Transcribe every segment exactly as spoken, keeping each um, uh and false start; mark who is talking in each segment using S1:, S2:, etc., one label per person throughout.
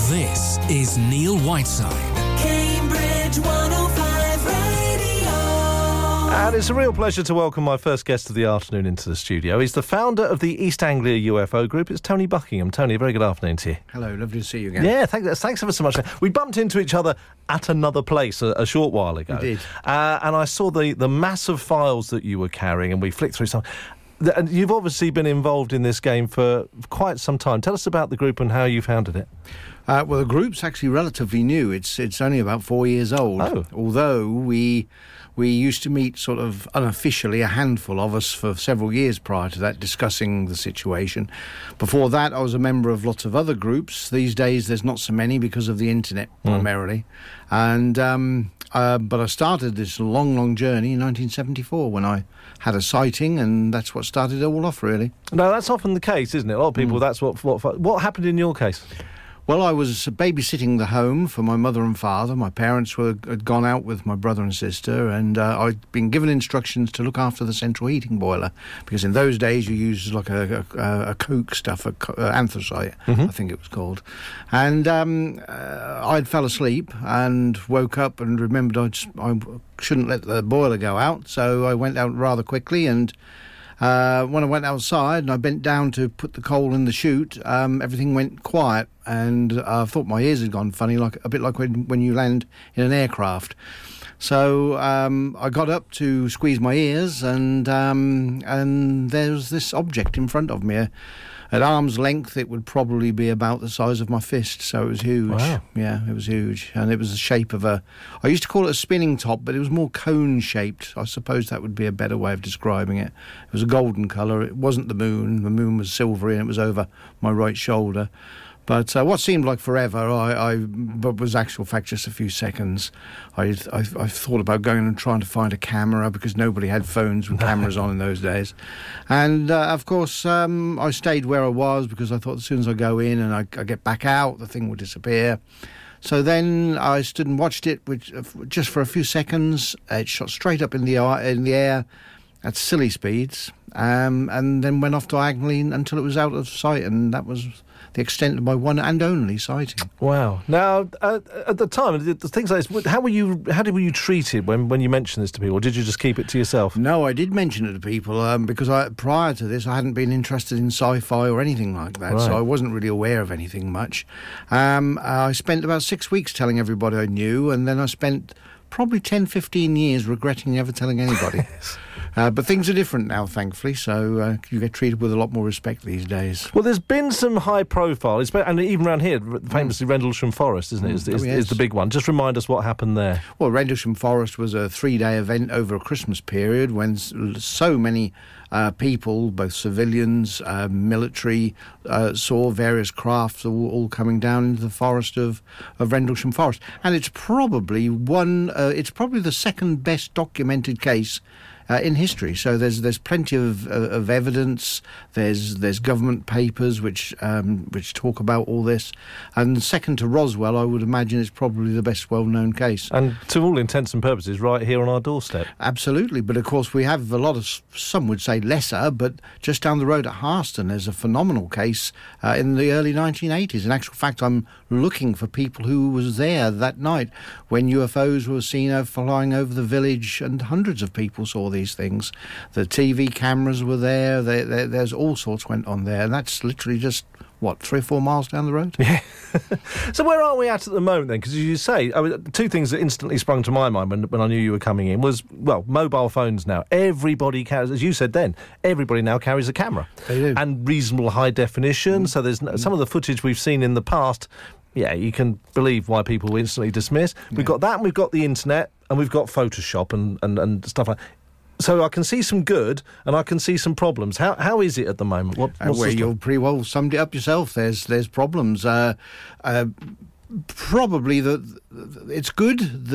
S1: This is Neil Whiteside.
S2: Cambridge one oh five Radio.
S3: And it's a real pleasure to welcome my first guest of the afternoon into the studio. He's the founder of the East Anglia U F O Group. It's Tony Buckingham. Tony, a very good afternoon to you.
S4: Hello, lovely to see you again.
S3: Yeah, thanks, thanks ever so much. We bumped into each other at another place a, a short while ago.
S4: We did.
S3: Uh, and I saw the, the massive files that you were carrying, and we flicked through some. And you've obviously been involved in this game for quite some time. Tell us about the group and how you founded it.
S4: Uh, well, the group's actually relatively new. It's it's only about four years old.
S3: Oh.
S4: Although we we used to meet sort of unofficially, a handful of us, for several years prior to that, discussing the situation. Before that, I was a member of lots of other groups. These days, there's not so many because of the internet, mm. primarily. And um, uh, but I started this long, long journey in nineteen seventy-four when I had a sighting, and that's what started it all off, really.
S3: No, that's often the case, isn't it? A lot of people, mm. that's what, what... What happened in your case?
S4: Well, I was babysitting the home for my mother and father. My parents were had gone out with my brother and sister, and uh, I'd been given instructions to look after the central heating boiler, because in those days you used like a, a, a coke stuff, a, a anthracite, mm-hmm. I think it was called. And um, uh, I'd fell asleep and woke up and remembered I'd, I shouldn't let the boiler go out, so I went out rather quickly, and Uh, when I went outside and I bent down to put the coal in the chute, um, everything went quiet, and uh, I thought my ears had gone funny, like a bit like when, when you land in an aircraft. So um, I got up to squeeze my ears, and um, and there was this object in front of me. At arm's length, it would probably be about the size of my fist, so it was huge.
S3: Wow.
S4: Yeah, it was huge. And it was the shape of a... I used to call it a spinning top, but it was more cone-shaped. I suppose that would be a better way of describing it. It was a golden colour. It wasn't the moon. The moon was silvery, and it was over my right shoulder. But uh, what seemed like forever, I, I but was actual fact just a few seconds. I, I, I thought about going and trying to find a camera, because nobody had phones with cameras on in those days. And, uh, of course, um, I stayed where I was, because I thought as soon as I go in and I, I get back out, the thing will disappear. So then I stood and watched it, which, uh, just for a few seconds. It shot straight up in the, in the air at silly speeds, um, and then went off diagonally until it was out of sight, and that was the extent of my one and only sighting.
S3: Wow! Now, uh, at the time, the, the things like this, how were you? How did were you treated when, when you mentioned this to people? Or did you just keep it to yourself?
S4: No, I did mention it to people um, because I, prior to this, I hadn't been interested in sci-fi or anything like that, right. So I wasn't really aware of anything much. Um, I spent about six weeks telling everybody I knew, and then I spent probably ten, fifteen years regretting never telling anybody. Uh, but things are different now, thankfully, so uh, you get treated with a lot more respect these days.
S3: Well, there's been some high profile, and even around here, famously mm. Rendlesham Forest, isn't it, is, is, oh, yes. is the big one. Just remind us what happened there.
S4: Well, Rendlesham Forest was a three-day event over a Christmas period when so many uh, people, both civilians, uh, military, uh, saw various crafts all, all coming down into the forest of, of Rendlesham Forest. And it's probably one, uh, it's probably the second best documented case Uh, in history. So there's there's plenty of uh, of evidence. There's there's government papers which um, which talk about all this. And second to Roswell, I would imagine it's probably the best well-known case.
S3: And to all intents and purposes, right here on our doorstep.
S4: Absolutely. But of course, we have a lot of, some would say lesser, but just down the road at Harston, there's a phenomenal case uh, in the early nineteen eighties. In actual fact, I'm looking for people who was there that night when U F Os were seen uh, flying over the village, and hundreds of people saw these things. The T V cameras were there. They, they, there's all sorts went on there. And that's literally just, what, three or four miles down the road?
S3: Yeah. So where are we at at the moment, then? Because as you say, I mean, two things that instantly sprung to my mind when, when I knew you were coming in was, well, mobile phones now. Everybody carries, as you said then, everybody now carries a camera.
S4: They do.
S3: And reasonable high definition. Mm. So there's no, some of the footage we've seen in the past, yeah, you can believe why people instantly dismiss. We've yeah. got that, and we've got the internet, and we've got Photoshop and, and, and stuff like that. So I can see some good, and I can see some problems. How how is it at the moment? What,
S4: uh, well, you've pretty well summed it up yourself. There's there's problems. Uh, uh, probably the, the it's good that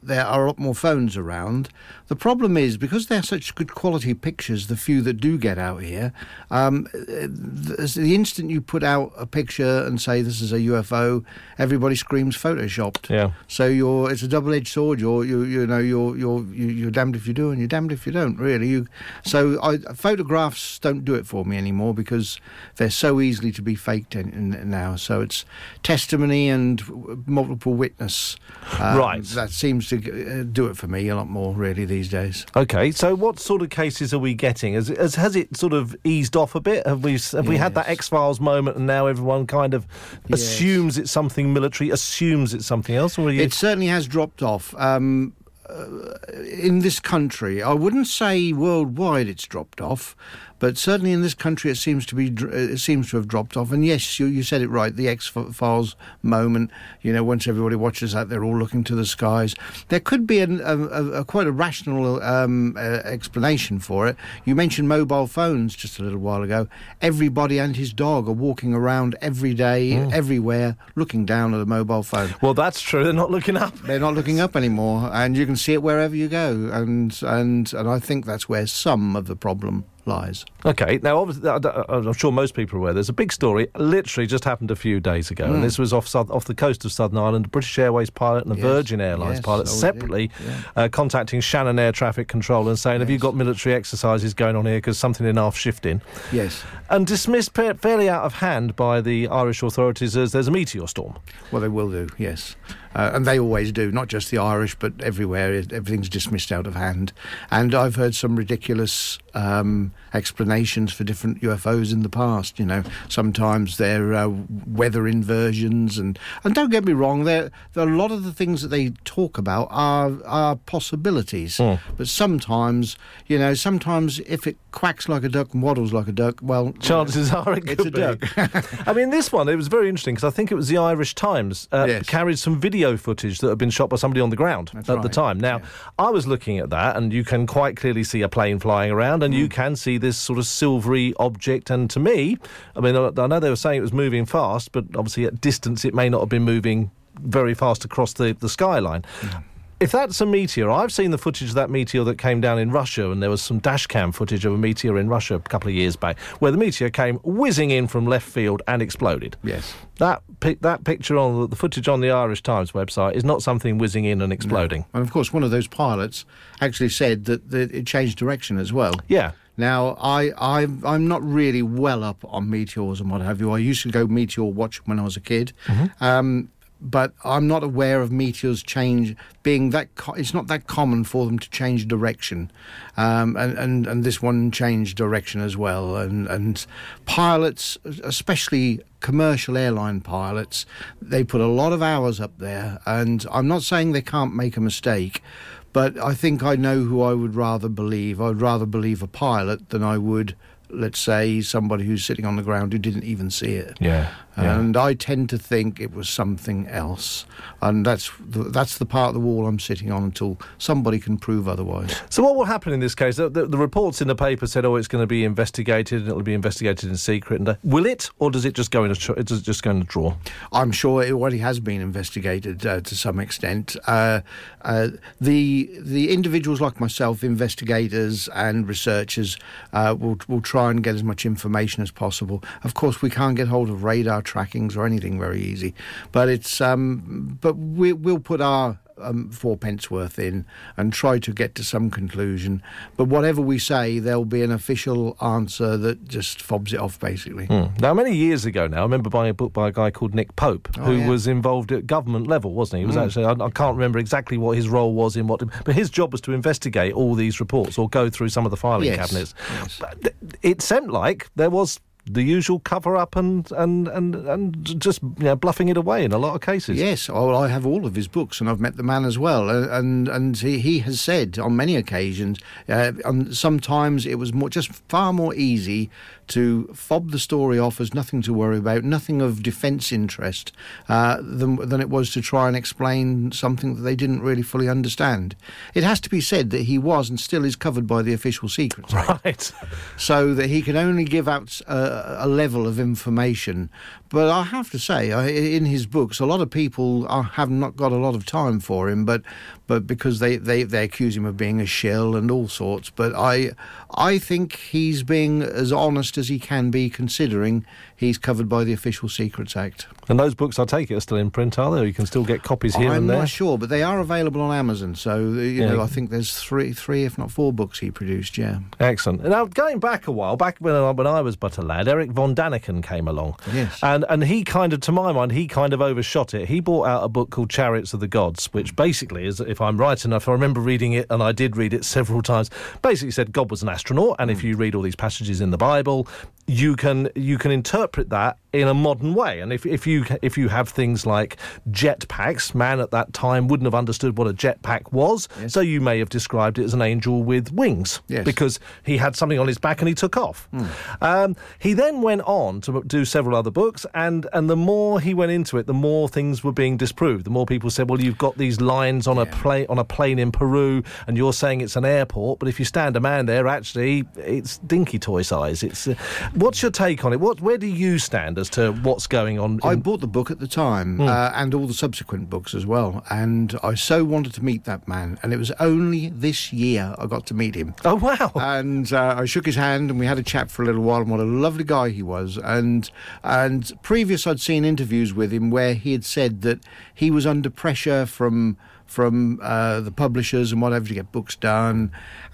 S4: there are a lot more phones around. The problem is, because they're such good quality pictures, the few that do get out here, um, the, the instant you put out a picture and say this is a U F O, everybody screams photoshopped.
S3: Yeah.
S4: So you're it's a double-edged sword. You're you you know you're you're you- you're damned if you do and you're damned if you don't. Really, you. So I, photographs don't do it for me anymore because they're so easily to be faked in, in, now. So it's testimony and multiple witness. Um,
S3: Right.
S4: That seems to uh, do it for me a lot more, really, these days.
S3: Okay, so what sort of cases are we getting? Has, has, has it sort of eased off a bit? Have we have we had that
S4: Yes.
S3: X-Files moment and now everyone kind of
S4: Yes.
S3: assumes it's something military, assumes it's something else? Or are you...
S4: It certainly has dropped off. Um, uh, in this country, I wouldn't say worldwide it's dropped off, but certainly in this country it seems to be dr- it seems to have dropped off. And yes, you, you said it right. The X-Files moment. You know, once everybody watches that, they're all looking to the skies. There could be an, a, a, a quite a rational um, uh, explanation for it. You mentioned mobile phones just a little while ago. Everybody and his dog are walking around every day, everywhere, looking down at a mobile phone.
S3: Well, that's true. They're not looking up.
S4: They're not looking up anymore, and you can see it wherever you go. And and and I think that's where some of the problem lies.
S3: Okay, now obviously, I- I- I'm sure most people are aware. There's a big story, literally just happened a few days ago, and this was off South, off the coast of Southern Ireland. A British Airways pilot and a
S4: Yes,
S3: Virgin Airlines
S4: yes,
S3: pilot
S4: oh, it
S3: separately
S4: is, yeah.
S3: uh, contacting Shannon Air Traffic Control and saying, "Have you
S4: Yes.
S3: got military exercises going on here? Because something in half shifting."
S4: Yes.
S3: And dismissed pa- fairly out of hand by the Irish authorities as there's a meteor storm.
S4: Well, they will do, yes. Uh, and they always do, not just the Irish, but everywhere. It- Everything's dismissed out of hand. And I've heard some ridiculous um, explanations for different U F Os in the past. You know, sometimes they're uh, weather inversions. And, and don't get me wrong, there there are a lot of the things that they talk about are, are possibilities.
S3: Mm.
S4: But sometimes, you know, sometimes if it quacks like a duck and waddles like a duck, well...
S3: Chances are it
S4: It's
S3: could
S4: a
S3: be.
S4: duck.
S3: I mean, this one, it was very interesting because I think it was the Irish Times uh,
S4: Yes.
S3: carried some video footage that had been shot by somebody on the ground
S4: That's
S3: at the
S4: right,
S3: time. Now,
S4: yeah.
S3: I was looking at that and you can quite clearly see a plane flying around and
S4: Mm.
S3: you can see this sort of silvery object. And to me, I mean, I, I know they were saying it was moving fast, but obviously at distance it may not have been moving very fast across the, the skyline. If that's a meteor, I've seen the footage of that meteor that came down in Russia, and there was some dash cam footage of a meteor in Russia a couple of years back, where the meteor came whizzing in from left field and exploded.
S4: Yes.
S3: That pic- that picture on the, the footage on the Irish Times website is not something whizzing in and exploding.
S4: And of course, one of those pilots actually said that, that it changed direction as well.
S3: Yeah.
S4: Now, I, I, I'm not really well up on meteors and what have you. I used to go meteor watch when I was a kid. Um, but I'm not aware of meteors change being that. Co- it's not that common for them to change direction, um, and, and and this one changed direction as well. And and pilots, especially commercial airline pilots, they put a lot of hours up there. And I'm not saying they can't make a mistake, but I think I know who I would rather believe. I'd rather believe a pilot than I would, let's say, somebody who's sitting on the ground who didn't even see it.
S3: Yeah. yeah.
S4: And I tend to think it was something else. And that's the, that's the part of the wall I'm sitting on until somebody can prove otherwise.
S3: So what will happen in this case? The, the, the reports in the paper said, "Oh, it's going to be investigated, and it'll be investigated in secret." And uh, will it, or does it just go in a tr- does it just go in a drawer?
S4: I'm sure it already has been investigated uh, to some extent. Uh, uh, the the individuals like myself, investigators and researchers, uh, will will try and get as much information as possible. Of course, we can't get hold of radar trackings or anything very easy, but it's um, but we, we'll put our Um, fourpence worth in and try to get to some conclusion. But whatever we say, there'll be an official answer that just fobs it off, basically.
S3: Hmm. Now, many years ago now, I remember buying a book by a guy called Nick Pope,
S4: Oh,
S3: who
S4: yeah.
S3: was involved at government level, wasn't he? He was actually, I, I can't remember exactly what his role was in what, but his job was to investigate all these reports or go through some of the filing
S4: Yes,
S3: cabinets.
S4: yes.
S3: But th- it seemed like there was the usual cover-up and, and, and, and just you know, bluffing it away in a lot of cases.
S4: Yes, well, I have all of his books, and I've met the man as well. Uh, and and he, he has said on many occasions, uh, um, sometimes it was more, just far more easy to fob the story off as nothing to worry about, nothing of defence interest, uh, than, than it was to try and explain something that they didn't really fully understand. It has to be said that he was and still is covered by the Official Secrets Act.
S3: Right.
S4: So that he can only give out a, a level of information. But I have to say, I, in his books, a lot of people are, have not got a lot of time for him, but but because they, they, they accuse him of being a shill and all sorts. But I I think he's being as honest as he can be, considering he's covered by the Official Secrets Act.
S3: And those books, I take it, are still in print, are they? Or you can still get copies here
S4: I'm
S3: and there?
S4: I'm not sure, but they are available on Amazon. So, you
S3: Yeah.
S4: know, I think there's three, three, if not four books he produced, yeah.
S3: Excellent. Now, going back a while, back when I, when I was but a lad, Eric von Daniken came along.
S4: Yes.
S3: And and he kind of, to my mind, he kind of overshot it. He brought out a book called Chariots of the Gods, which basically is, if I'm right enough, I remember reading it, and I did read it several times, basically said God was an astronaut, and if you read all these passages in the Bible, you can you can interpret that in a modern way. And if, if you if you have things like jetpacks, man at that time wouldn't have understood what a jetpack was,
S4: Yes.
S3: so you may have described it as an angel with wings,
S4: Yes.
S3: because he had something on his back and he took off. Um, he then went on to do several other books, and, and the more he went into it, the more things were being disproved. The more people said, well, you've got these lines on a plane on a plane in Peru, and you're saying it's an airport, but if you stand a man there, actually, it's dinky toy size. It's uh, what's your take on it? What where do you stand as to what's going on?
S4: I
S3: in-
S4: bought the book at the time, uh, and all the subsequent books as well, and I so wanted to meet that man, and it was only this year I got to meet him.
S3: Oh, wow.
S4: And uh, I shook his hand, and we had a chat for a little while, and what a lovely guy he was. And and previous I'd seen interviews with him where he had said that he was under pressure from from uh, the publishers and whatever to get books done,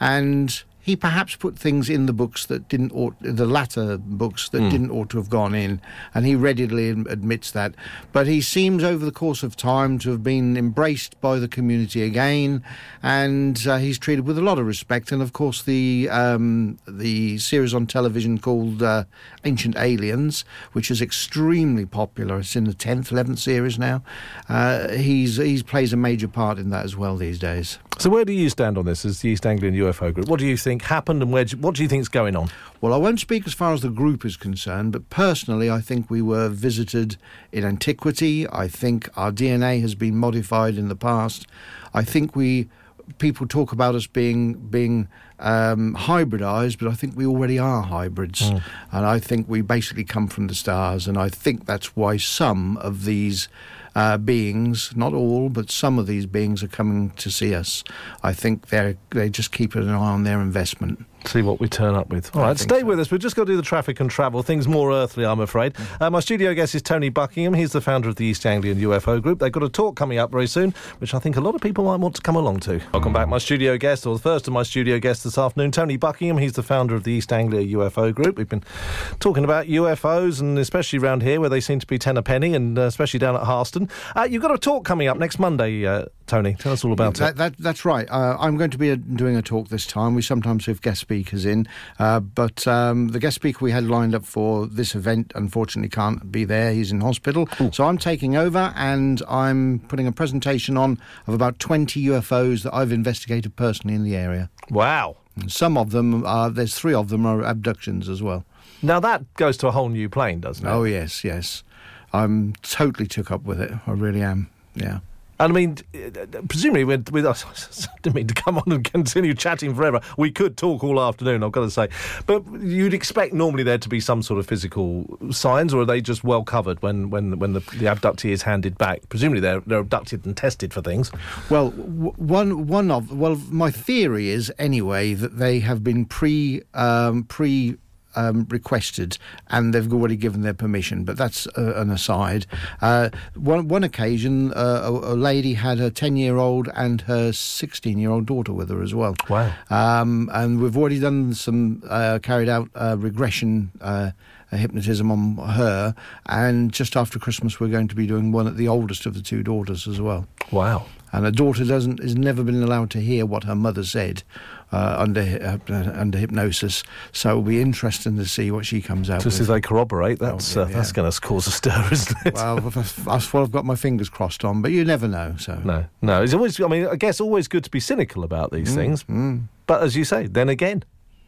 S4: and he perhaps put things in the books that didn't ought, the latter books that didn't ought to have gone in, and he readily admits that. But he seems over the course of time to have been embraced by the community again, and uh, he's treated with a lot of respect. And of course the um, the series on television called uh, Ancient Aliens, which is extremely popular, it's in the tenth, eleventh series now, uh, he's he plays a major part in that as well these days.
S3: So where do you stand on this as the East Anglian U F O group? What do you think happened, and where do you, what do you think is going on?
S4: Well, I won't speak as far as the group is concerned, but personally I think we were visited in antiquity. I think our D N A has been modified in the past. I think we people talk about us being being um, hybridized, but I think we already are hybrids.
S3: Mm.
S4: And I think we basically come from the stars, and I think that's why some of these uh, beings, not all, but some of these beings are coming to see us. I think they're they just keep an eye on their investment.
S3: See what we turn up with. All
S4: I
S3: right,
S4: think
S3: stay
S4: so.
S3: with us. We've just got to do the traffic and travel. Things more earthly, I'm afraid. Uh, my studio guest is Tony Buckingham. He's the founder of the East Anglian U F O Group. They've got a talk coming up very soon, which I think a lot of people might want to come along to. Welcome back, my studio guest, or the first of my studio guests this afternoon, Tony Buckingham. He's the founder of the East Anglia U F O Group. We've been talking about U F Os, and especially around here where they seem to be ten a penny, and uh, especially down at Harston. Uh, you've got a talk coming up next Monday, uh, Tony. Tell us all about
S4: That,
S3: it.
S4: that, that's right. Uh, I'm going to be uh, doing a talk this time. We sometimes have guest speakers in, uh, but um, the guest speaker we had lined up for this event unfortunately can't be there. He's in hospital. So I'm taking over, and I'm putting a presentation on of about twenty U F Os that I've investigated personally in the area.
S3: Wow.
S4: And some of them, are, there's three of them are abductions as well.
S3: Now that goes to a whole new plane, doesn't it?
S4: Oh, yes, yes. I'm totally took up with it. I really am, yeah.
S3: And I mean, uh, presumably, with, with us, I didn't mean to come on and continue chatting forever. We could talk all afternoon, I've got to say. But you'd expect normally there to be some sort of physical signs, or are they just well covered when, when, when the, the abductee is handed back? Presumably they're, they're abducted and tested for things.
S4: Well, w- one one of well, my theory is anyway that they have been pre um, pre. Um, requested, and they've already given their permission, but that's uh, an aside. Uh, one, one occasion, uh, a, a lady had her ten-year-old and her sixteen-year-old daughter with her as well.
S3: Wow.
S4: Um, and we've already done some, uh, carried out uh, regression uh, hypnotism on her, and just after Christmas we're going to be doing one at the oldest of the two daughters as well.
S3: Wow.
S4: And a daughter doesn't has never been allowed to hear what her mother said uh, under uh, under hypnosis. So it'll be interesting to see what she comes out
S3: To
S4: with.
S3: see if they corroborate, that's,
S4: Oh, yeah,
S3: uh, that's
S4: yeah.
S3: going to cause a stir, isn't it?
S4: Well, that's, that's what I've got my fingers crossed on, but you never know. So
S3: No, no. It's always, I mean, I guess always good to be cynical about these things.
S4: Mm.
S3: But as you say, then again,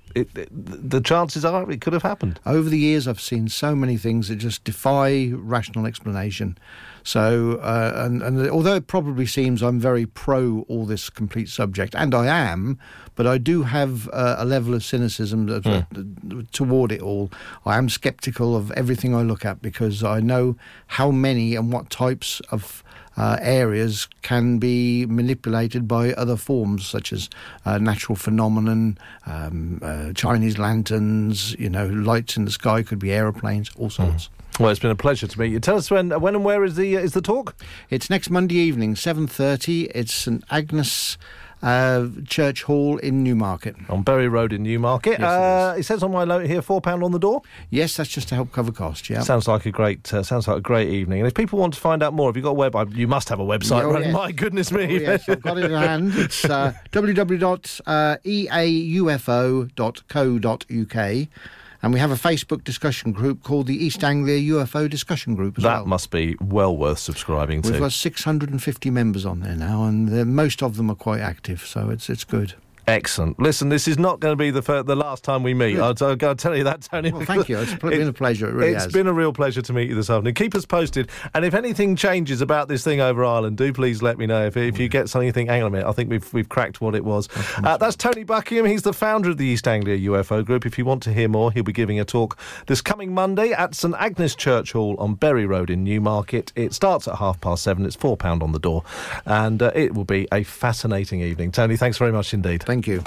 S3: it, it, the chances are it could have happened.
S4: Over the years, I've seen so many things that just defy rational explanation. So, uh, and, and although it probably seems I'm very pro all this complete subject, and I am, but I do have uh, a level of cynicism that,
S3: Mm.
S4: uh, toward it all. I am sceptical of everything I look at because I know how many and what types of Uh, areas can be manipulated by other forms, such as uh, natural phenomenon, um, uh, Chinese lanterns, you know, lights in the sky, could be aeroplanes, all sorts.
S3: Mm. Well, it's been a pleasure to meet you. Tell us when, when and where is the uh, is the talk?
S4: It's next Monday evening, seven thirty. It's St Agnes uh, Church Hall in Newmarket.
S3: On Bury Road in Newmarket.
S4: Yes, it
S3: uh, it says on my note here, four pound on the door.
S4: Yes, that's just to help cover costs. Yeah.
S3: Sounds like a great uh, sounds like a great evening. And if people want to find out more, have you got a web? You must have a website,
S4: Oh,
S3: right?
S4: yes.
S3: My goodness me!
S4: Oh, yes, I've got it in hand. It's uh, w w w dot e a u f o dot co dot u k. And we have a Facebook discussion group called the East Anglia U F O Discussion Group as
S3: That
S4: well.
S3: must be well worth subscribing
S4: We've
S3: to.
S4: got six hundred fifty members on there now, and uh, most of them are quite active, so it's it's good.
S3: Excellent. Listen, this is not going to be the fir- the last time we meet. I'll, I'll, I'll tell you that, Tony.
S4: Well, thank you. It's been a pleasure. It really
S3: It's
S4: has.
S3: been a real pleasure to meet you this afternoon. Keep us posted. And if anything changes about this thing over Ireland, do please let me know. If, if you get something you think, hang on a minute, I think we've we've cracked what it was. Uh, that's Tony Buckingham. He's the founder of the East Anglia U F O Group. If you want to hear more, he'll be giving a talk this coming Monday at St Agnes Church Hall on Bury Road in Newmarket. It starts at half past seven. It's four pound on the door. And uh, it will be a fascinating evening. Tony, thanks very much indeed.
S4: Thank you.